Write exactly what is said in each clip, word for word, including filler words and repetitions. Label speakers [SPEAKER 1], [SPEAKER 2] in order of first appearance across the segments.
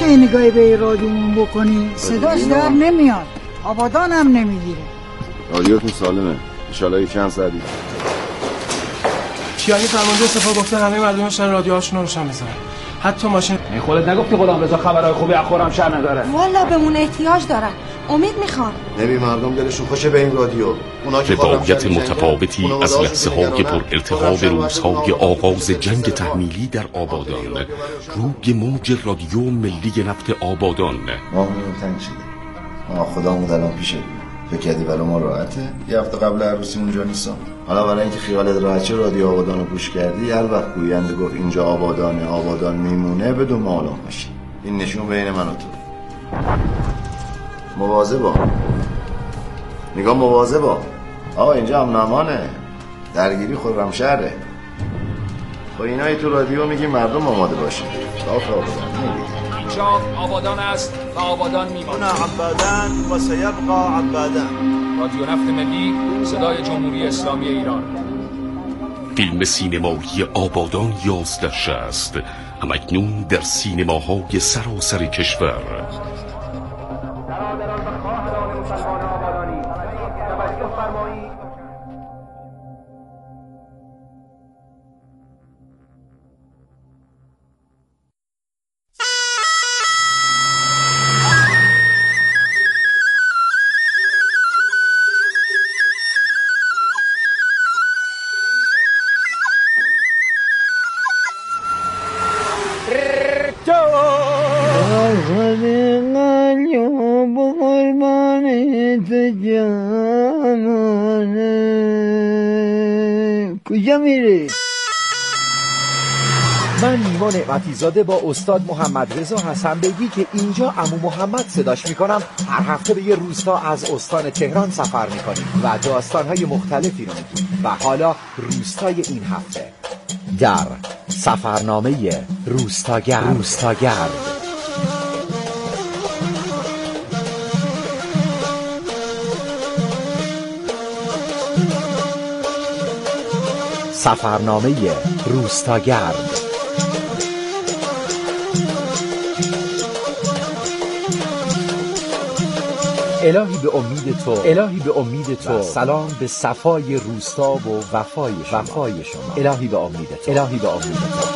[SPEAKER 1] میشه این نگاهی به رادیومون بکنی؟ صداش در نمیاد، آبادان هم نمیگیره.
[SPEAKER 2] رادیوتون سالمه، انشالله یه چند ساعتی.
[SPEAKER 3] چیانی فرمانده سپاه گفته همه مردمشن رادیوهاشون رو روشن بذارن، حتی ماشین.
[SPEAKER 4] این خودت نگفتی غلام رضا خبرهای خوبی از خرمشهر نداره؟
[SPEAKER 5] والا بهمون احتیاج دارن، امید میخوان.
[SPEAKER 2] نبی مردم دلشون خوشه به این رادیو.
[SPEAKER 6] روایت متفاوتی از لحظه های پر ارتقا به روزهای آغاز جنگ تحمیلی در آبادان روی موج رادیو ملی نفت آبادان.
[SPEAKER 2] ما همون تنگ شده، ما خدامون الان پیشه. فکر کردی برای ما راحته؟ یه هفته قبل عروسی اونجا نیستم. حالا برای اینکه خیالت راحت شه رادیو آبادان رو گوش کردی، هر وقت گوینده گفت اینجا آبادانه، آبادان میمونه، بدون معلوم باشی. این نشون بین من و تو. مواظبا، نگاه مواظبا. آقا اینجا امن امانه، درگیری خرمشهره. با اینایی تو رادیو میگی مردم آماده باشه. صاف آبادان نمیگی.
[SPEAKER 4] اینجا آبادان است و آبادان میماند.
[SPEAKER 7] عبادان و سیبقى عبادان.
[SPEAKER 4] رادیو نفت ملی، صدای جمهوری اسلامی ایران.
[SPEAKER 6] فیلم سینمایی آبادان یازده شصت همکنون در سینماهای سراسر کشور.
[SPEAKER 8] کجا میری؟ من نیما نعمتی زاده با استاد محمد رضا حسن بیگی که اینجا عمو محمد صداش میکنم هر هفته به یه روستا از استان تهران سفر میکنیم و داستانهای مختلفی رو میگیم و حالا روستای این هفته در سفرنامه روستاگرد روستاگرد سفرنامه روستاگرد. الهی به امید تو، الهی به امید تو، سلام به صفای روستا و وفای شما, وفای شما. الهی به امید تو، الهی به امید تو.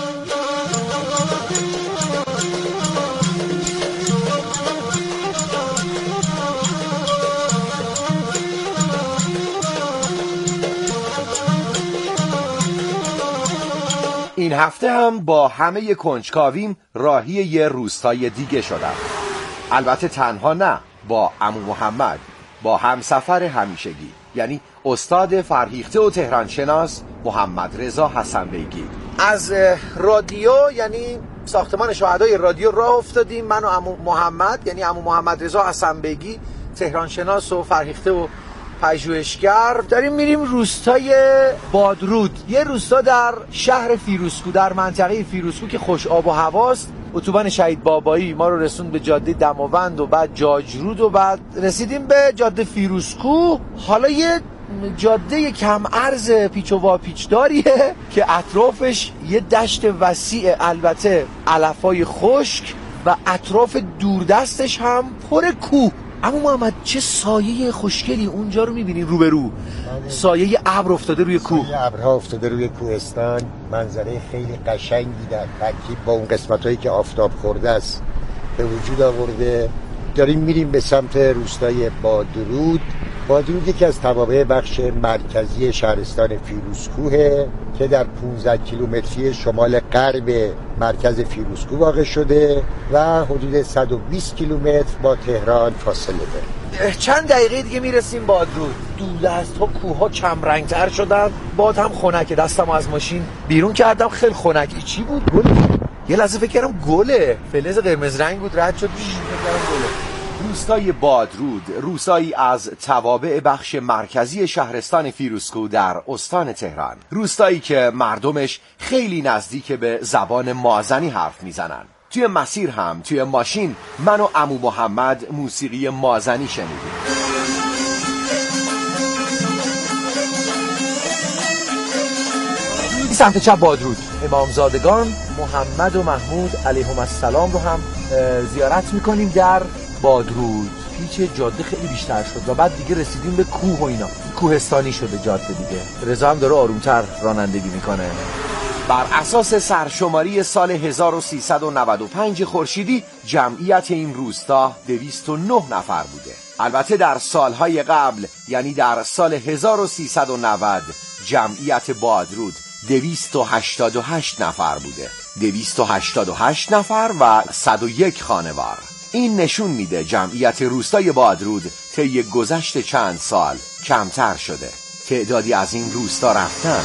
[SPEAKER 8] این هفته هم با همه کنجکاویم راهی یه روستای دیگه شدم. البته تنها نه، با عمو محمد، با همسفر همیشگی، یعنی استاد فرهیخته و تهران شناس محمد رضا حسن بیگی. از رادیو یعنی ساختمان شهدای رادیو راه افتادیم، من و عمو محمد، یعنی عمو محمد رضا حسن بیگی، تهران شناس و فرهیخته و پژوهشگر، داریم میریم روستای بادرود، یه روستا در شهر فیروزکو، در منطقه فیروزکو که خوش آب و هواست. اتوبان شهید بابایی ما رو رسوند به جاده دماوند و بعد جاجرود و بعد رسیدیم به جاده فیروزکو. حالا یه جاده کم عرض پیچ و واپیچ داریه که اطرافش یه دشت وسیع، البته علفای خشک و اطراف دوردستش هم پر کوه. اما محمد چه سایه خوشگلی اونجا رو میبینی روبرو، سایه ابر افتاده روی کوه،
[SPEAKER 9] سایه ابرها افتاده روی کوهستان، منظره خیلی قشنگی در ترکیب با اون قسمتایی که آفتاب خورده است به وجود آورده. داریم میریم به سمت روستای بادرود. بادرود یکی از توابع بخش مرکزی شهرستان فیروزکوه که در پانزده کیلومتری شمال غرب مرکز فیروزکو واقع شده و حدود صد و بیست کیلومتر با تهران فاصله داره.
[SPEAKER 8] چند دقیقه دیگه میرسیم بادرود. دولدست ها، کوه ها کم رنگ تر شدن، باد هم خنکه. دستم از ماشین بیرون کردم، خیلی خنک. چی بود؟ گل. یه لحظه فکر کردم گله، فلز قرمز رنگ بود، رد شد، فکر کردم گله. روستای بادرود، روستایی از توابع بخش مرکزی شهرستان فیروزکو در استان تهران. روستایی که مردمش خیلی نزدیک به زبان مازنی حرف میزنن. توی مسیر هم توی ماشین من و عمو محمد موسیقی مازنی شنیدیم. سمت چپ بادرود. امامزادگان محمد و محمود علیهم السلام رو هم زیارت میکنیم در بادرود. پیچ جاده خیلی بیشتر شد و بعد دیگه رسیدیم به کوه و اینا، کوهستانی شده جاده دیگه. رضا هم داره آرومتر رانندگی میکنه. بر اساس سرشماری سال هزار و سیصد و نود و پنج خورشیدی جمعیت این روستا دویست و نه نفر بوده. البته در سالهای قبل یعنی در سال هزار و سیصد و نود جمعیت بادرود دویست و هشتاد و هشت نفر بوده. دویست و هشتاد و هشت نفر و صد و یک خانوار. این نشون میده جمعیت روستای بادرود طی گذشت چند سال کمتر شده. تعدادی از این روستا رفتن.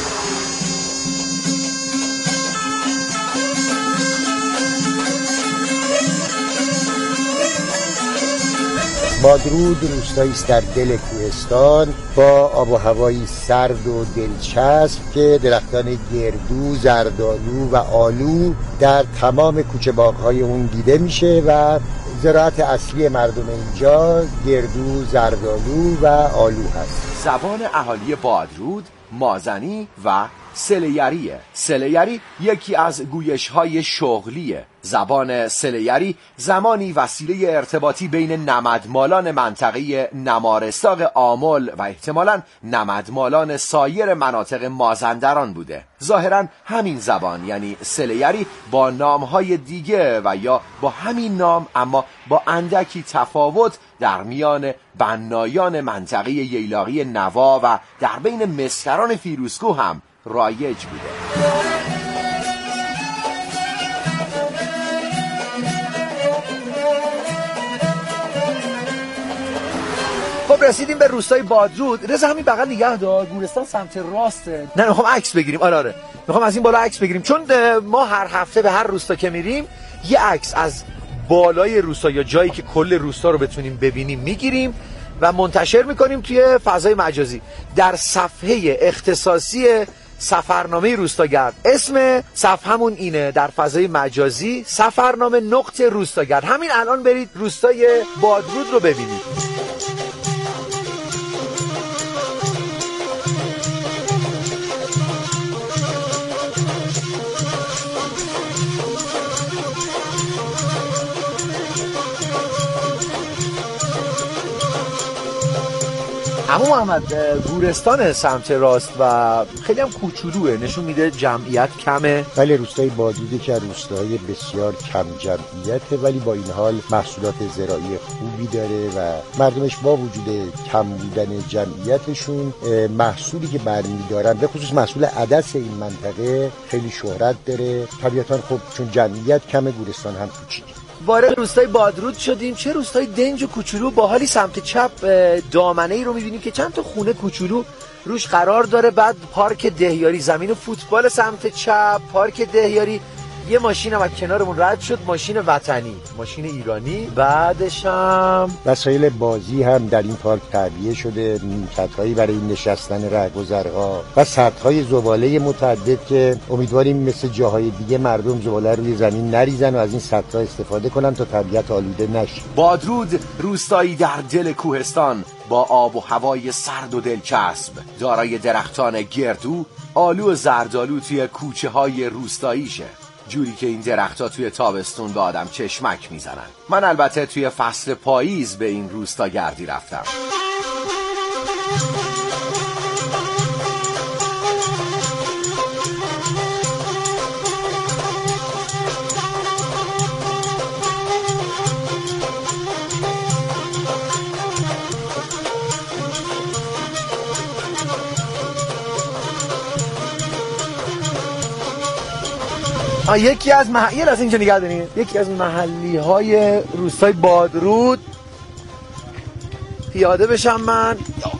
[SPEAKER 9] بادرود روستایی است در دل کوهستان با آب و هوایی سرد و دلچسب که درختان گردو، زردآلو و آلو در تمام کوچه باغ‌های اون دیده میشه و زراعت اصلی مردم اینجا گردو، زردآلو و آلو هست.
[SPEAKER 8] زبان اهالی بادرود مازنی و سلیریه. سلیری یکی از گویش‌های شغلیه. زبان سلیری زمانی وسیله ارتباطی بین نمدمالان منطقه نمارستاق آمل و احتمالاً نمدمالان سایر مناطق مازندران بوده. ظاهراً همین زبان یعنی سلیری با نامهای دیگه و یا با همین نام اما با اندکی تفاوت در میان بنایان منطقه ییلاقی نوا و در بین مسکران فیروزکوه هم رایج بوده. خب رسیدیم به روستای بادرود. رضا همین بغل نگه دار، گورستان سمت راسته. نه میخوام عکس بگیریم. آره آره میخوام از این بالا عکس بگیریم چون ما هر هفته به هر روستا که میریم یه عکس از بالای روستا یا جایی که کل روستا رو بتونیم ببینیم میگیریم و منتشر میکنیم توی فضای مجازی در صفحه اختصاصی سفرنامه روستاگرد. اسم صفحمون اینه در فضای مجازی، سفرنامه نقطه روستاگرد. همین الان برید روستای بادرود رو ببینید. عمو محمد گورستان سمت راست و خیلی هم کوچولوه، نشون میده جمعیت کمه.
[SPEAKER 9] ولی روستای بادرود که روستای بسیار کم جمعیته ولی با این حال محصولات زراعی خوبی داره و مردمش با وجود کم بودن جمعیتشون محصولی که برمیدارن به خصوص محصول عدس این منطقه خیلی شهرت داره. طبیعتاً خب چون جمعیت کمه گورستان هم کوچیکه.
[SPEAKER 8] وارد روستای بادرود شدیم. چه روستای دنج و کوچولو باحالی. سمت چپ دامنه ای رو می‌بینیم که چند تا خونه کوچولو روش قرار داره. بعد پارک دهیاری، زمین فوتبال سمت چپ، پارک دهیاری. یه ماشین هم از کنارمون رد شد، ماشین وطنی، ماشین ایرانی. بعدش هم
[SPEAKER 9] وسایل بازی هم در این پارک تعبیه شده، نیمکت‌هایی برای نشستن رهگذرها و سطح‌های زباله متعدد که امیدواریم مثل جاهای دیگه مردم زباله روی زمین نریزن و از این سطح‌ها استفاده کنن تا طبیعت آلوده نشه.
[SPEAKER 8] بادرود روستایی در دل کوهستان با آب و هوای سرد و دلچسب، دارای درختان گردو، آلو و زردآلو توی کوچه‌های روستاییشه. جوری که این درخت‌ها توی تابستون به آدم چشمک میزنن. من البته توی فصل پاییز به این روستا گردی رفتم. یکی از مح... یه از اینجا نگه داریم. یکی از محلی های روستای بادرود پیاده بشم من.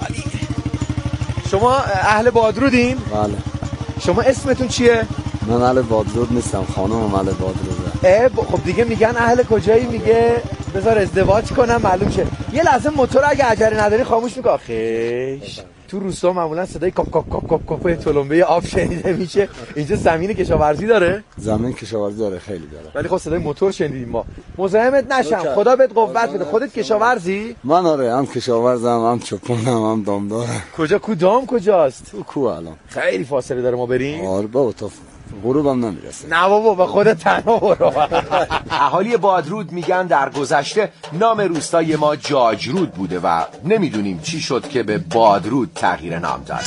[SPEAKER 8] شما اهل بادرودین؟
[SPEAKER 10] بله.
[SPEAKER 8] شما اسمتون چیه؟
[SPEAKER 10] من اهل بادرود نیستم، خانم اهل بادروده.
[SPEAKER 8] اه ب... خب دیگه میگن اهل کجایی؟ میگه بذار ازدواج کنم معلوم شه. یه لحظه موتور اگه عجله نداری خاموش میکنه. خیش تو روستا معمولا صدای کاپ کاپ کاپ کاپ کاپ تلمبه آب شنیده میشه. اینجا زمین کشاورزی داره؟
[SPEAKER 10] زمین کشاورزی داره، خیلی داره.
[SPEAKER 8] ولی خب صدای موتور شنیدیم ما. مزاحمت نشم. خدا بهت قوت بده. خودت کشاورزی؟
[SPEAKER 10] من آره، هم کشاورزم، هم چپونم، هم دامدارم.
[SPEAKER 8] کجا کدام کجاست؟
[SPEAKER 10] تو کو الان.
[SPEAKER 8] خیلی فاصله داره ما بریم.
[SPEAKER 10] آره بابا تا غروبم نمیرسه.
[SPEAKER 8] نه بابا به خودت تنها برو. اهالی بادرود میگن در گذشته نام روستای ما جاجرود بوده و نمیدونیم چی شد که به بادرود تغییر نام داد.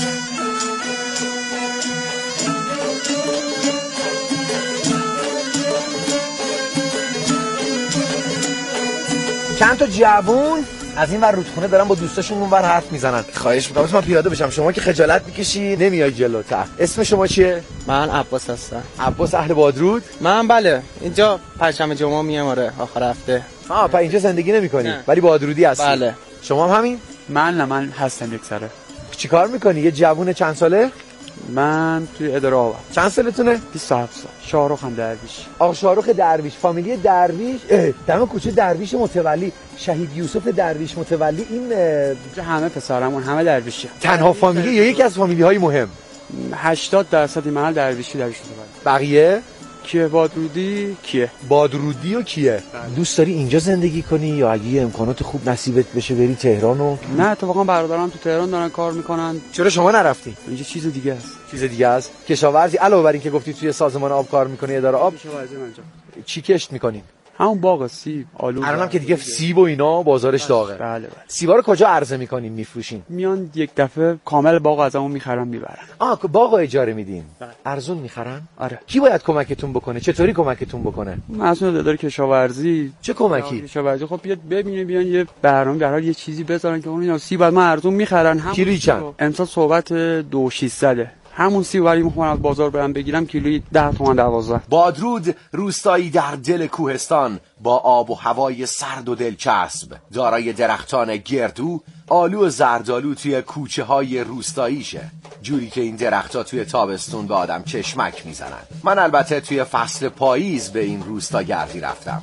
[SPEAKER 8] چند تا جوون از این ور رودخونه دارن با دوستاشون اون ور حرف میزنن. خواهش میکنم من پیاده بشم، شما که خجالت میکشی نمیای جلوتر. اسم شما چیه؟
[SPEAKER 11] من عباس هستم.
[SPEAKER 8] عباس اهل بادرود؟
[SPEAKER 11] من بله، اینجا پنجشنبه جمعه میام آره آخر هفته.
[SPEAKER 8] آه پس اینجا زندگی نمیکنی ولی بادرودی هستی؟
[SPEAKER 11] بله.
[SPEAKER 8] شما هم همین؟
[SPEAKER 11] من نه، من هستم یک سره.
[SPEAKER 8] چیکار میکنی؟ یه جوون چند ساله؟
[SPEAKER 11] من توی اداره آبم.
[SPEAKER 8] چند سالتونه؟
[SPEAKER 11] بیست و هفت سال. شاهرخ هم درویش.
[SPEAKER 8] آقا شاهرخ درویش، فامیلی درویش، دم کوچه درویش متولی، شهید یوسف درویش متولی. این
[SPEAKER 11] همه پسرمون همه درویشه.
[SPEAKER 8] تنها فامیلی یا یکی از فامیلی های مهم؟
[SPEAKER 11] هشتاد درصد محل درویشی درویش متولی.
[SPEAKER 8] بقیه
[SPEAKER 11] کیه؟ بادرودی کیه؟
[SPEAKER 8] بادرودی و کیه؟ بله. دوست داری اینجا زندگی کنی یا اگه امکانات خوب نصیبت بشه بری تهران و؟
[SPEAKER 11] نه اتفاقا برادرام تو تهران دارن کار میکنن.
[SPEAKER 8] چرا شما نرفتی؟
[SPEAKER 11] اینجا چیز دیگه است.
[SPEAKER 8] چیز دیگه است؟ کشاورزی علاوه بر این که گفتی توی سازمان آب کار میکنی، اداره آب،
[SPEAKER 11] کشاورزی منجا.
[SPEAKER 8] چی کشت میکنین؟
[SPEAKER 11] همون باغ سیب، آلو.
[SPEAKER 8] الانم که دیگه سیب و اینا بازارش داغه.
[SPEAKER 11] بله بله.
[SPEAKER 8] سیبا رو کجا عرضه میکنین میفروشین؟
[SPEAKER 11] میان یک دفعه کامل باغ ازمون میخرن میبرن.
[SPEAKER 8] آه باغ اجاره میدین؟
[SPEAKER 11] بله.
[SPEAKER 8] ارزون میخرن؟
[SPEAKER 11] آره.
[SPEAKER 8] کی باید کمکتون بکنه؟ چطوری کمکتون بکنه؟
[SPEAKER 11] مسئول اداره کشاورزی.
[SPEAKER 8] چه کمکی؟
[SPEAKER 11] کشاورزی خب بیاد ببینه، بیان یه برنامه در حال یه چیزی بذارن که اون سیب بعد ما ارزون میخرن. هم
[SPEAKER 8] کیلویی چند؟
[SPEAKER 11] امسال صحبت دو و ششصد. همون سی ولی میخوام از بازار برم بگیرم کیلویی ده تومن دوازده.
[SPEAKER 8] بادرود روستایی در دل کوهستان با آب و هوای سرد و دلچسب، دارای درختان گردو، آلو و زردآلو توی کوچه های روستاییشه، جوری که این درختها توی تابستون به آدم چشمک میزنن. من البته توی فصل پاییز به این روستا گردی رفتم.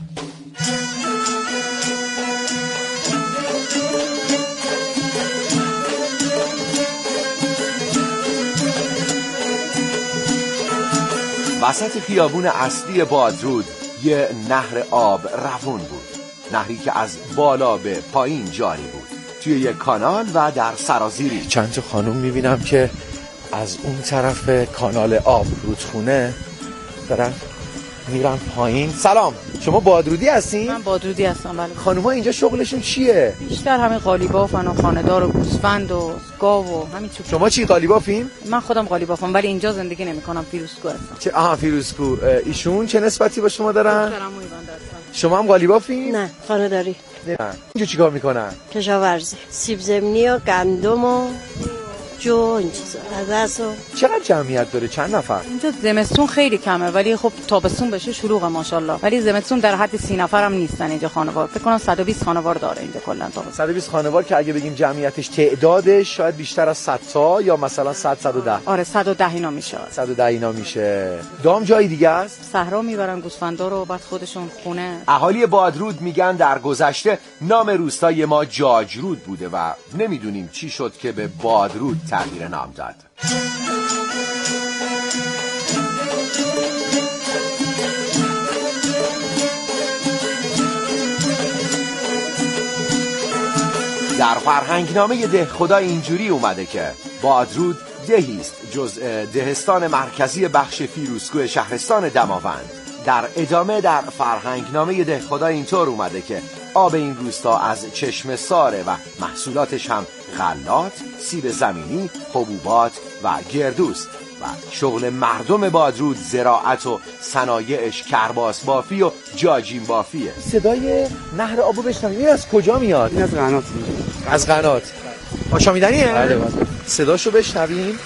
[SPEAKER 8] وسط خیابون اصلی بادرود یه نهر آب روون بود، نهری که از بالا به پایین جاری بود توی یک کانال و در سرازیری. چند تا خانوم میبینم که از اون طرف کانال آب رودخونه دارن میرن پایین. سلام، شما بادرودی هستین؟
[SPEAKER 12] من بادرودی هستم بله.
[SPEAKER 8] خانوما اینجا شغلشون چیه؟
[SPEAKER 12] بیشتر همین قالیبافن و خانه‌دار و گوسفند و گاو و همین چیزا.
[SPEAKER 8] شما چی قالیبافین؟
[SPEAKER 12] من خودم قالیبافم ولی اینجا زندگی نمی‌کنم، فیروزکو هستم.
[SPEAKER 8] چه آها فیروزکو. ایشون چه نسبتی با شما دارن؟ شما هم قالیبافین؟
[SPEAKER 13] نه، خانه‌داری.
[SPEAKER 8] اینجا چیکار میکنن؟
[SPEAKER 13] کشاورزی، سیب زمینی و گندم و جو این چیزا. عدس و
[SPEAKER 8] چقدر جمعیت داره؟ چند نفر؟
[SPEAKER 12] اینجا زمستون خیلی کمه ولی خب تابستون بشه شلوغه ماشاءالله. ولی زمستون در حد سی نفر هم نیستن اینجا خانوار. فکر کنم صد و بیست خانوار داره اینجا کلا تابستون.
[SPEAKER 8] صد و بیست خانوار که اگه بگیم جمعیتش تعدادش شاید بیشتر از صد تا یا مثلا صد صد و ده.
[SPEAKER 12] آره صد و ده اینا میشه.
[SPEAKER 8] صد و ده اینا میشه. دام جای دیگه است؟
[SPEAKER 12] صحرا میبرن گوسفندا رو بعد خودشون خونه.
[SPEAKER 8] اهالی بادرود میگن در گذشته نام روستای ما جاجرود بوده و نمیدونیم چی شد که به بادرود تغییر نام داد. در فرهنگنامه دهخدا اینجوری اومده که بادرود دهی است جزء دهستان مرکزی بخش فیروزکو شهرستان دماوند. در ادامه در فرهنگنامه دهخدا اینطور اومده که آب این روستا از چشمه ساره و محصولاتش هم غلات، سیب زمینی، حبوبات و گردوست و شغل مردم بادرود زراعت و صنایعش کرباس بافی و جاجین بافیه. صدای نهر آبو بشنویم. این از کجا میاد؟
[SPEAKER 11] این از قنات.
[SPEAKER 8] از قنات. آشامیدنیه؟
[SPEAKER 11] بله بله.
[SPEAKER 8] صداشو بشنویم.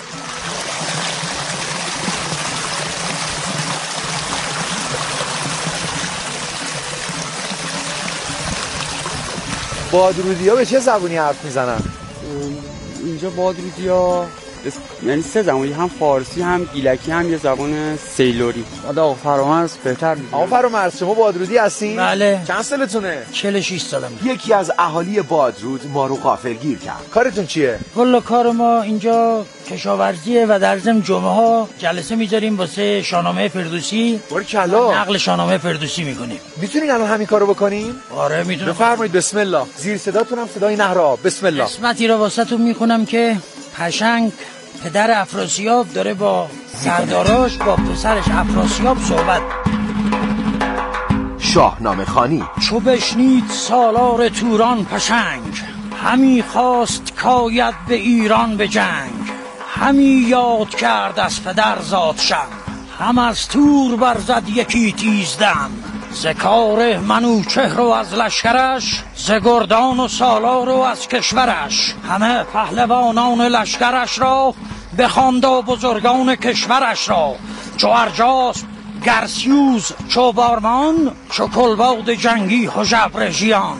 [SPEAKER 14] بادرودی ها به چه زبونی حرف میزنن؟
[SPEAKER 11] اینجا بادرودی ها یعنی سه زبان، هم فارسی هم گیلکی هم یه زبان سیلوری. آقا فرامرز بهتر میگه.
[SPEAKER 8] آقا فرامرز شما بادرودی هستین؟
[SPEAKER 14] بله.
[SPEAKER 8] چند سالتونه؟
[SPEAKER 14] چهل و شش سالمه.
[SPEAKER 8] یکی از اهالی بادرود ما رو غافلگیر کرد. کارتون چیه؟
[SPEAKER 14] والا کار ما اینجا کشاورزیه و در ضمن جمعه ها جلسه میذاریم واسه شاهنامه فردوسی.
[SPEAKER 8] بارکلا.
[SPEAKER 14] نقل شاهنامه فردوسی میکنیم.
[SPEAKER 8] میتونین الان همین کارو بکنین؟
[SPEAKER 14] آره میتونم.
[SPEAKER 8] بفرمایید. بسم الله. زیر صداتون هم صدای نهر آب. بسم الله.
[SPEAKER 14] قسمتی رو واسهتون میخونم که پشنگ پدر افراسیاب داره با سرداراش با پسرش افراسیاب صحبت.
[SPEAKER 8] شاهنامه خوانی.
[SPEAKER 14] چو بشنید سالار توران پشنگ، همی خواست کاید به ایران به جنگ. همی یاد کرد از پدر زادشم، هم از تور برزد یکی تیزدم. ز کار منوچهر و از لشکرش، ز گردان و سالار و از کشورش. همه پهلوانان لشکرش را، بخواند و بزرگان کشورش را. چو ارجاسپ گرسیوز چو بارمان، چو کلباد جنگی هژبر ژیان.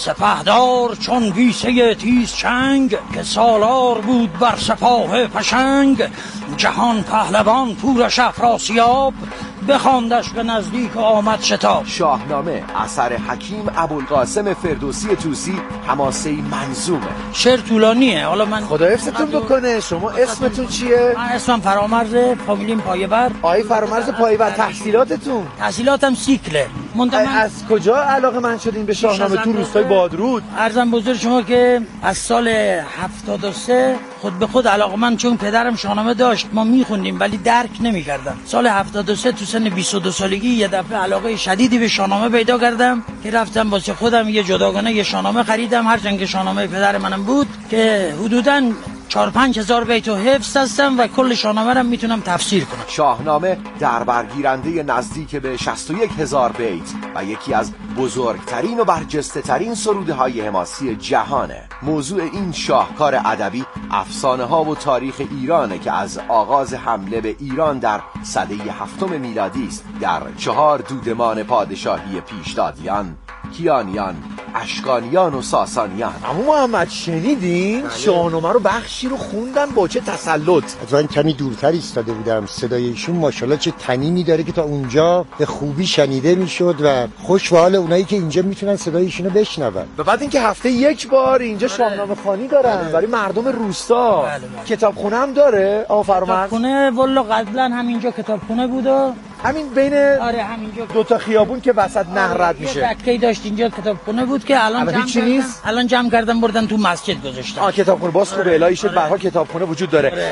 [SPEAKER 14] سپهدار چون ویسه تیز چنگ، که سالار بود بر سپاه پشنگ. جهان پهلوان پورش افراسیاب، بخواندش به نزدیک آمد شتاب.
[SPEAKER 8] شاهنامه اثر حکیم ابوالقاسم فردوسی طوسی، حماسه منظومه.
[SPEAKER 14] شعر طولانیه. حالا من
[SPEAKER 8] خدا حفظتون بکنه. شما اسمتون چیه؟
[SPEAKER 14] من اسمم فرامرز، فامیلیم پایور.
[SPEAKER 8] آقای فرامرز پایور. تحصیلاتتون؟
[SPEAKER 14] تحصیلاتم سیکله.
[SPEAKER 8] از کجا علاقه من شدین به شاهنامه تو روستای بادرود؟
[SPEAKER 14] عرضم بزرگ شما که از سال هفتاد و سه خود به خود علاقه من، چون پدرم شاهنامه داشت ما میخوندیم ولی درک نمیکردم. سال هفتاد و سه تو سن بیست و دو سالگی یه دفعه علاقه شدیدی به شاهنامه پیدا کردم که رفتم واسه خودم یه جداگانه یه شاهنامه خریدم، هرچند که شاهنامه پدر منم بود، که حدوداً چهار پنج هزار بیت و حفظ هستم و کل شاهنامه رو میتونم تفسیر کنم.
[SPEAKER 8] شاهنامه در برگیرنده نزدیک به شصت و یک هزار بیت و یکی از بزرگترین و برجسته ترین سروده های حماسی جهانه. موضوع این شاهکار ادبی افسانه ها و تاریخ ایرانه که از آغاز حمله به ایران در سده هفتم میلادی است در چهار دودمان پادشاهی پیشدادیان، کیانیان، اشکانیان و ساسانیان. اما محمد شنیدین؟ شاهنامه رو بخشی رو خوندن با چه تسلط.
[SPEAKER 9] من کمی دورتر ایستاده بودم. صدای ایشون ماشاءالله چه طنینی داره که تا اونجا به خوبی شنیده میشد و خوش به حال اونایی که اینجا میتونن صدای ایشونو بشنون.
[SPEAKER 8] و بعد اینکه هفته یک بار اینجا شاهنامه خوانی دارن برای مردم روستا.
[SPEAKER 14] بله بله.
[SPEAKER 8] کتابخونه هم داره آقا فرامرز؟
[SPEAKER 14] کتابخونه والا قبلا همینجا کتابخونه بود و
[SPEAKER 8] همین بین
[SPEAKER 14] آره همینجا
[SPEAKER 8] دو تا خیابون که وسط نهر رد میشه.
[SPEAKER 14] یه تکه‌ای داشت اینجا کتابخونه بود که الان جمع
[SPEAKER 8] چی نیست؟
[SPEAKER 14] الان جمع کردن بردن تو مسجد گذاشتن.
[SPEAKER 8] آ کتابخونه باز خوبه. الهی شد برها کتابخونه وجود داره. آره.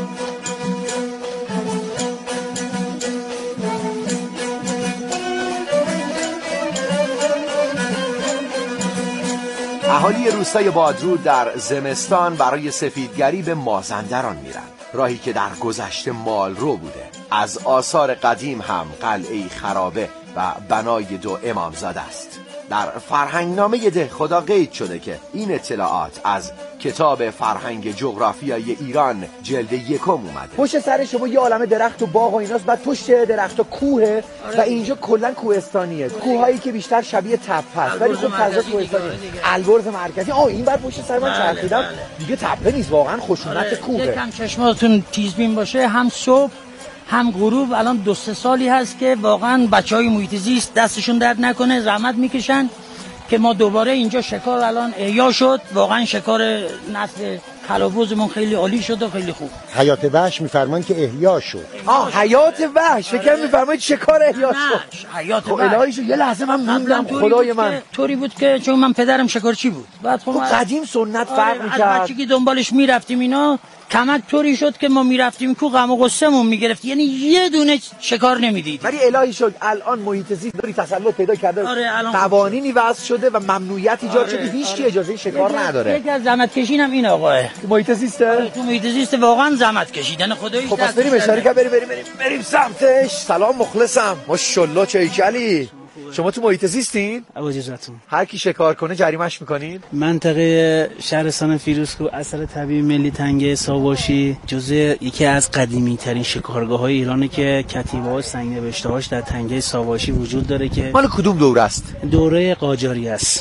[SPEAKER 8] اهالی روستای بادرود در زمستان برای سفیدگری به مازندران میرن، راهی که در گذشته مالرو بوده. از آثار قدیم هم قلعه خرابه و بنای دو امامزاده است. در فرهنگنامه ده خدا قید شده که این اطلاعات از کتاب فرهنگ جغرافیای ایران جلد یکم اومده. پشت سر شما یه عالمه درخت و باغ و ایناست، بعد پشت درخت و کوهه و اینجا کلا کوهستانیه. کوهایی که بیشتر شبیه تپه است ولی خب فضا کوهستانیه. البرز مرکزی. آ این بعد پشت سر من چرخیدم دیگه تپه نیست، واقعا خشونت کوهه.
[SPEAKER 14] یکم چشماتون تیزبین باشه، هم صبح هم غروب. الان دو سه سالی هست که واقعا بچهای محیط زیست دستشون درد نکنه زحمت میکشن که ما دوباره اینجا شکار الان احیا شد. واقعا شکار نسل کلاوزمون خیلی عالی شد و خیلی خوب.
[SPEAKER 9] حیات وحش میفرمان که احیا شد.
[SPEAKER 8] آه حیات وحش فکر کنم میفرمایید شکار احیا شد.
[SPEAKER 14] حیات
[SPEAKER 8] خب الهی شد. یه لحظه من موندم خدای من.
[SPEAKER 14] طوری بود که چون من پدرم شکارچی بود. بعد
[SPEAKER 8] خب قدیم سنت فرق می‌کرد.
[SPEAKER 14] از بچگی دنبالش میرفتیم اینا. کمک طوری شد که ما میرفتیم کو غم و غصه‌مون میگرفت، یعنی یه دونه شکار نمیدید.
[SPEAKER 8] ولی الهی شد الان محیط زیست داری تسلط پیدا کرده.
[SPEAKER 14] آره
[SPEAKER 8] قوانینی وضع شده و ممنوعیت ایجاد آره. شده هیچ کی آره. اجازه شکار نداره.
[SPEAKER 14] یکی از زحمت کشینم این آقاه
[SPEAKER 8] محیط زیسته.
[SPEAKER 14] آره تو محیط زیست واقعا زحمت کشیدن خداییش.
[SPEAKER 8] خب پس بریم اشاره کنیم بریم بریم بریم بریم سمتش. سلام مخلصم. ماشاءالله چه هیکلی. شما تو محیط زیستین؟
[SPEAKER 15] اجازهتون.
[SPEAKER 8] هر کی شکار کنه جریمه‌اش می‌کنین؟
[SPEAKER 15] منطقه شهرستان فیروزکوه اثر طبیعی ملی تنگه ساواشی جزء یکی از قدیمی‌ترین شکارگاه‌های ایرانه که کتیبه‌ها سنگ‌نوشته‌هاش در تنگه ساواشی وجود داره که
[SPEAKER 8] مال کدوم دوره است؟
[SPEAKER 15] دوره قاجاری است.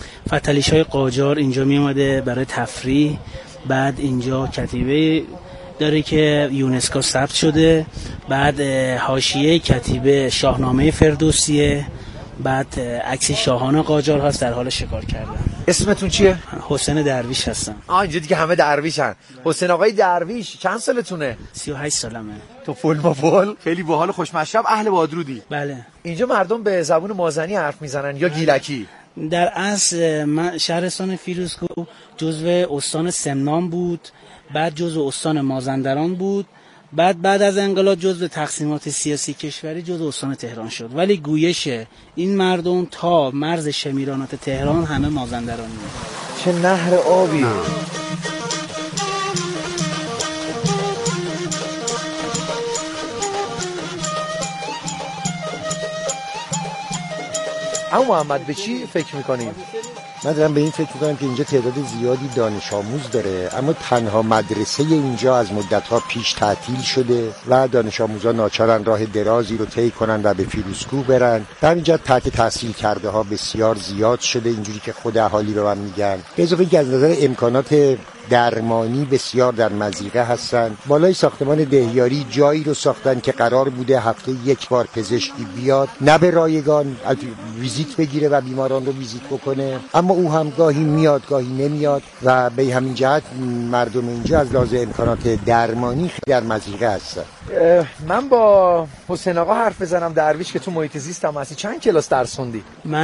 [SPEAKER 15] فتلیش‌های قاجار اینجا میومده برای تفریح. بعد اینجا کتیبه داره که یونسکو ثبت شده. بعد حاشیه کتیبه شاهنامه فردوسیه. بعد عکس شاهان قاجار هست در حال شکار کردن.
[SPEAKER 8] اسمتون چیه؟
[SPEAKER 15] حسین درویش هستم.
[SPEAKER 8] آه اینجا دیگه همه درویشن. حسین آقای درویش چند سالتونه؟
[SPEAKER 15] سی و هشت سالمه.
[SPEAKER 8] تو فول ما فول خیلی باحال خوش مشرب. اهل بادرودی؟
[SPEAKER 15] بله.
[SPEAKER 8] اینجا مردم به زبون مازنی حرف میزنن یا گیلکی؟
[SPEAKER 15] در اصل من شهرستان فیروزکوه جزو استان سمنان بود، بعد جزو استان مازندران بود، بعد بعد از انقلاب جزو تقسیمات سیاسی کشوری جزو استان تهران شد. ولی گویش این مردم تا مرز شمیرانات تهران همه مازندرانی.
[SPEAKER 8] چه نهر آبی. نه. اما محمد به چی فکر میکنیم؟
[SPEAKER 9] من دارم به این فکر میکنم که اینجا تعداد زیادی دانش آموز داره، اما تنها مدرسه اینجا از مدتها پیش تعطیل شده و دانش آموزان ناچارن راه درازی رو طی کنن و به فیروزکوه برن. در اینجا تحت تحصیل کرده ها بسیار زیاد شده، اینجوری که خود اهالی به من میگن. به اضافه اینکه از نظر امکانات درمانی بسیار در مضیقه هستن. بالای ساختمان دهیاری جایی رو ساختن که قرار بوده هفته یک بار پزشکی بیاد، نه به رایگان ویزیت بگیره و بیماران رو ویزیت بکنه، اما او هم گاهی میاد گاهی نمیاد و به همین جهت مردم اینجا از لحاظ امکانات درمانی خیلی در مضیقه هستن.
[SPEAKER 8] من با حسین آقا حرف بزنم درویش که تو محیط زیست هم هستی. چند کلاس درس خوندی؟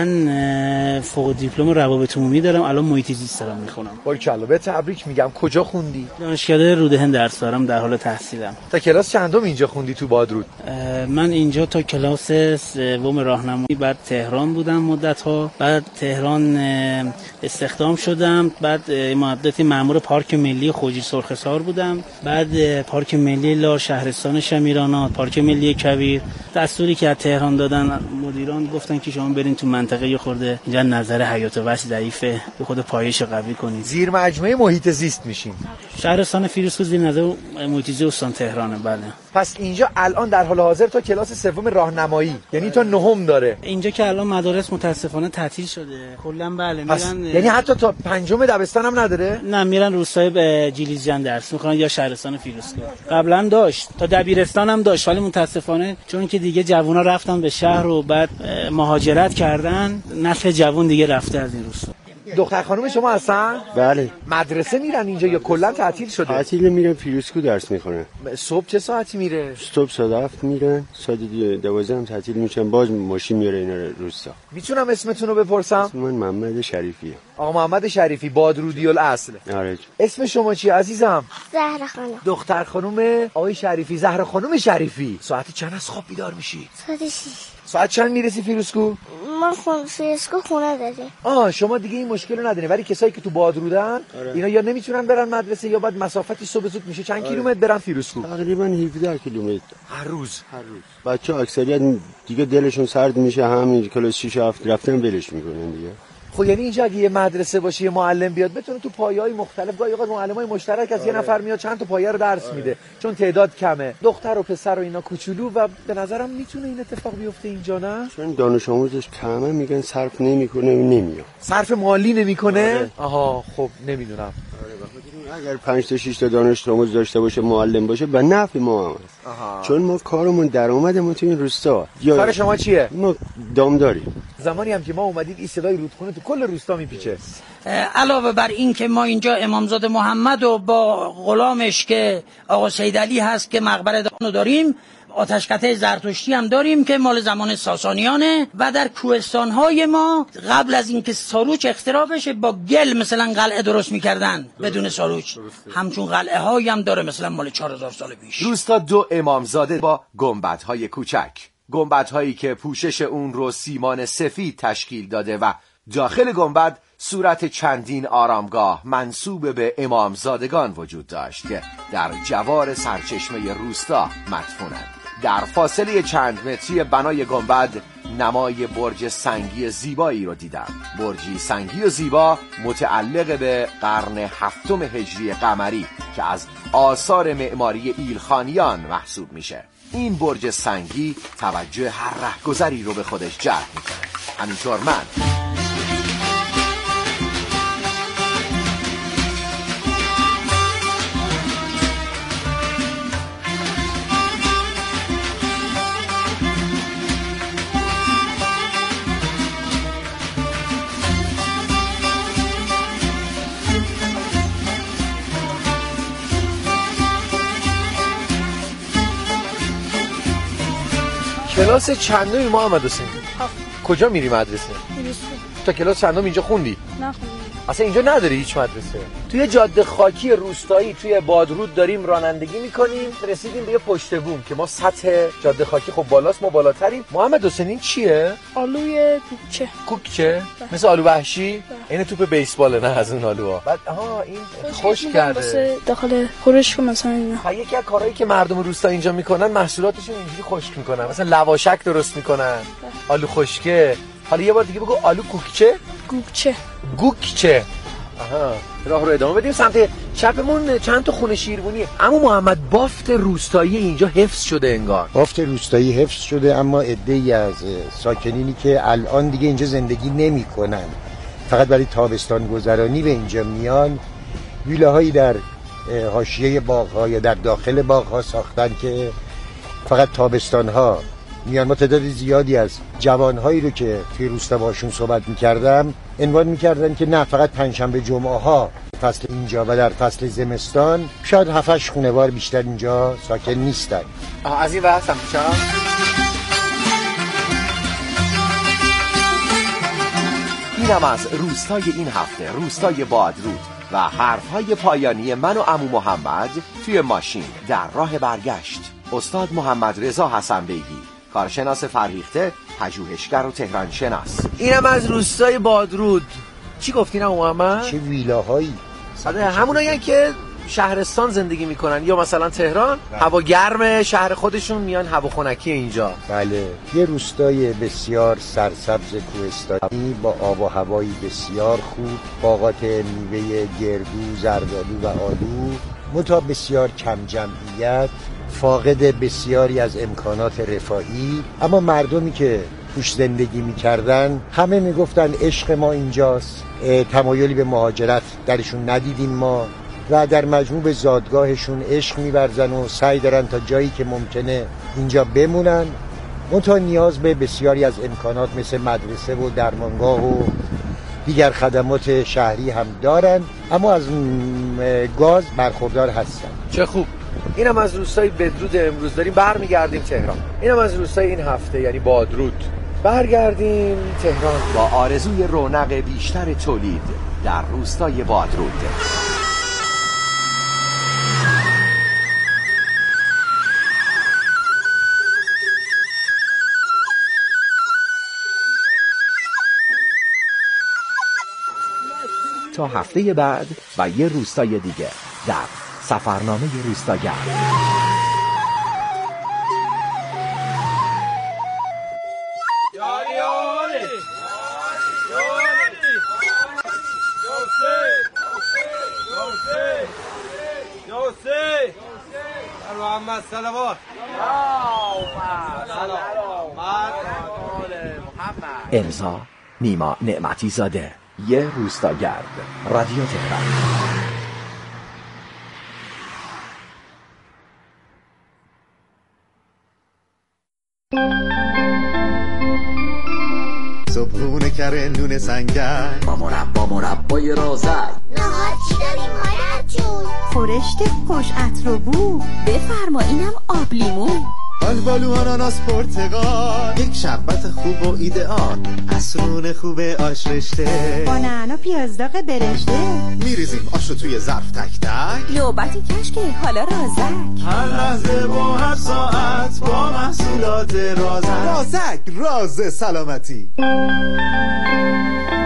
[SPEAKER 15] من فوق دیپلم روابط عمومی دارم، الان محیط زیست دارم میخونم.
[SPEAKER 8] باریکلا، به تبریک میگم. کجا خوندی؟
[SPEAKER 15] دانشکده رودهن درس دارم، در حال تحصیلم.
[SPEAKER 8] تا کلاس چندم اینجا خوندی تو بادرود؟
[SPEAKER 15] من اینجا تا کلاس سوم راهنمایی، بعد تهران بودم مدت‌ها، بعد تهران استخدام شدم، بعد مدتی مأمور پارک ملی خوجی سرخسار بودم، بعد پارک ملی لار شهرستان شمیرانات، پارک ملی کویر. دستوری که از تهران دادن مدیران گفتن که شما برین تو منطقه یه خورده اینجا نظر حیات وحش ضعیفه، به خود پایش قوی کنید.
[SPEAKER 8] زیر مجموعه محیط زیست میشین.
[SPEAKER 15] شهرستان فیروزکوه زیر نظر محیط زیست استان تهرانه. بله.
[SPEAKER 8] پس اینجا الان در حال حاضر تا کلاس سوم راهنمایی، یعنی تا نهم داره.
[SPEAKER 15] اینجا که الان مدارس متاسفانه تعطیل شده کلا. بله میرن.
[SPEAKER 8] یعنی حتی تا پنجم دبستان هم نداره؟
[SPEAKER 15] نه، میرن روستای به جیلیزجان درس میخونن یا شهرستان فیروزکوه. قبلا داشت، تا دبیرستان هم داشت، ولی متاسفانه چون که دیگه جوونا رفتن به شهر و بعد مهاجرت کردن، نسل جوون دیگه رفته از این روستا.
[SPEAKER 8] دختر خانم شما هستن؟
[SPEAKER 9] بله.
[SPEAKER 8] مدرسه میرن اینجا یا کلا تعطیل شده؟
[SPEAKER 10] تعطیل میرن، فیروزکوه درس میخونن.
[SPEAKER 8] صبح چه ساعتی میره؟
[SPEAKER 10] صبح ساعت هفت میرن، ساعت دوازده هم تعطیل میشن، باز ماشین میاره اینا روستا.
[SPEAKER 8] میتونم اسمتون رو بپرسم؟
[SPEAKER 10] اسم من محمد شریفیه.
[SPEAKER 8] آقا محمد شریفی، بادرودی الاصل.
[SPEAKER 10] آره.
[SPEAKER 8] اسم شما چیه عزیزم؟
[SPEAKER 13] زهره خانم.
[SPEAKER 8] دختر خانم آقای شریفی، زهره خانم شریفی. ساعت چند از خواب بیدار میشی؟
[SPEAKER 13] ساعت شش.
[SPEAKER 8] ساعت چند میرسی فیروزکوه؟
[SPEAKER 13] ما خون فیروزکوه خونه داریم.
[SPEAKER 8] آه شما دیگه این مشکل رو ندارین، ولی کسایی که تو بادرودن آره. اینا یا نمیتونن برن مدرسه یا بعد مسافتی صبح زود میشه چند آره. کیلومتر برن فیروزکوه؟
[SPEAKER 10] تقریبا هفده کیلومتر
[SPEAKER 8] هر روز.
[SPEAKER 10] هر روز. بچه‌ها اکثریت دیگه دلشون سرد میشه، همین کلاس شش هفت رفتن ولش میکنن دیگه.
[SPEAKER 8] خب یعنی اینجا اگه یه مدرسه باشه، یه معلم بیاد بتونه تو پایه‌های مختلف، گاهی اوقات معلمای مشترک از آره. یه نفر میاد چند تا پایه رو درس آره. میده، چون تعداد کمه، دختر و پسر و اینا کوچولو، و به نظرم میتونه این اتفاق بیفته اینجا. نه
[SPEAKER 10] چون دانش آموزش کمه، میگن صرف نمیکنه و نمیاد.
[SPEAKER 8] صرف مالی نمیکنه؟
[SPEAKER 10] آره.
[SPEAKER 8] آها خب نمیدونم.
[SPEAKER 10] آره اگر پنج تا شش تا دانش آموز داشته باشه، معلم باشه، به نفع ما هم هست. چون ما کارمون درآمدمون تو این روستا.
[SPEAKER 8] کار شما چیه؟
[SPEAKER 10] ما دامداریم.
[SPEAKER 8] زمانی هم که ما اومدیم این صدای رودخونه تو کل روستا میپیچه.
[SPEAKER 14] علاوه بر این که ما اینجا امامزاده محمد و با غلامش که آقا سیدعلی هست که مقبره دانو داریم، آتشکده زرتشتی هم داریم که مال زمان ساسانیانه، و در کوهستان‌های ما قبل از اینکه ساروچ اختراع بشه با گل مثلا قلعه درست می‌کردن بدون ساروچ. همچون قلعه هایی هم داره مثلا مال چهار هزار سال پیش.
[SPEAKER 8] روستا دو امامزاده با گنبدهای کوچک، گنبدهایی که پوشش اون رو سیمان سفید تشکیل داده و داخل گنبد صورت چندین آرامگاه منسوب به امامزادگان وجود داشت که در جوار سرچشمه روستا مدفونند. در فاصله چند متری بنای گنبد نمای برج سنگی زیبایی رو دیدم. برجی سنگی و زیبا متعلق به قرن هفتم هجری قمری که از آثار معماری ایلخانیان محسوب میشه. این برج سنگی توجه هر رهگذری رو به خودش جلب میکنه. همینطور من کلاس چندمی محمد حسین؟ کجا میری مدرسه؟ تا کلاس چندم اینجا خوندی؟
[SPEAKER 16] نه خوندی.
[SPEAKER 8] اصلا اینجا نداری هیچ مدرسه؟ توی جاده خاکی روستایی توی بادرود داریم رانندگی میکنیم، رسیدیم به یه پشت بوم که ما سطح جاده خاکی خب بالاست، ما بالاتریم. محمد حسین این چیه؟
[SPEAKER 16] آلوی کوکچه.
[SPEAKER 8] کوکچه؟ مثل آلو وحشی؟ این توپ بیسباله نه از اون آلوها. بعد آها این خوش کرده.
[SPEAKER 16] واسه داخل خورش مثلا اینا.
[SPEAKER 8] یکی از کارهایی که مردم روستا اینجا میکنن محصولاتشون اینجوری خشک میکنن. مثلا لواشک درست میکنن. آلو خشکه. حالا یه بار دیگه بگو آلو کوکچه؟
[SPEAKER 16] گوکچه.
[SPEAKER 8] گوکچه. آها. راه رو ادامه بدیم سمت چپمون چند تا خونه شیربونیه. اما محمد بافت روستایی اینجا حفظ شده انگار.
[SPEAKER 9] بافت روستایی حفظ شده، اما عده‌ای از ساکنینی که الان دیگه اینجا زندگی نمی‌کنن، فقط برای تابستان گذرانی به اینجا میان، ویلاهایی در حاشیه باغ‌ها یا در داخل باغ‌ها ساختن که فقط تابستان‌ها میان. ما تعداد زیادی از جوانهایی رو که توی روستا باشون صحبت میکردم عنوان میکردن که نه فقط پنجشنبه جمعه ها فصل اینجا و در فصل زمستان شاید هفتش خونوار بیشتر اینجا ساکن نیستن.
[SPEAKER 8] آه از این وقت هم میشم اینم از روستای این هفته، روستای بادرود و حرفهای پایانی من و عمو محمد توی ماشین در راه برگشت. استاد محمد رضا حسن بیگی، کارشناس فرهیخته، پژوهشگر و تهران شناس. اینم از روستای بادرود. چی گفتین محمد؟
[SPEAKER 9] چه ویلاهایی.
[SPEAKER 8] همونایی که شهرستان زندگی میکنن یا مثلا تهران، هوا گرم شهر خودشون میان هوا خنکی اینجا.
[SPEAKER 9] بله، یه روستای بسیار سرسبز کوهستانی با آب و هوایی بسیار خوب، باغات میوه گردو، زردآلو و آلو، منتها بسیار کم جمعیت، فاقد بسیاری از امکانات رفاهی. اما مردمی که توش زندگی میکردن همه میگفتن عشق ما اینجاست، تمایلی به مهاجرت درشون ندیدیم ما، و در مجموع به زادگاهشون عشق می‌ورزن و سعی دارن تا جایی که ممکنه اینجا بمونن. منتها نیاز به بسیاری از امکانات مثل مدرسه و درمانگاه و دیگر خدمات شهری هم دارن، اما از گاز برخوردار هستن.
[SPEAKER 8] چه خوب. اینم از روستای بدرود امروز داریم برمیگردیم تهران. اینم از روستای این هفته یعنی بادرود. برگردیم تهران با آرزوی رونق بیشتر تولید در روستای بادرود. تا هفته بعد و یه روستای دیگه در سفرنامه روستاگر.
[SPEAKER 7] محمد صلوات
[SPEAKER 8] ارزا نیما نعمتی زاده، یه روستاگرد، رادیو تهران.
[SPEAKER 17] صبحونه کره نون سنگر
[SPEAKER 18] با مربا مربای رازک.
[SPEAKER 19] نهار چی داریم مادر جون؟
[SPEAKER 5] خورشت خوش عطر و بو، بفرما اینم آب لیمو.
[SPEAKER 17] آلبالو آناناس پرتقال، یک شربت خوب و ایدئال، عصرون خوب آش رشته،
[SPEAKER 5] با نعنا پیازداغ برشته،
[SPEAKER 17] میریزیم آش رو توی ظرف تک تک،
[SPEAKER 5] نوبتی کشکه حالا رازک.
[SPEAKER 17] هر لحظه و هر ساعت با محصولات رازک. رازک، راز سلامتی.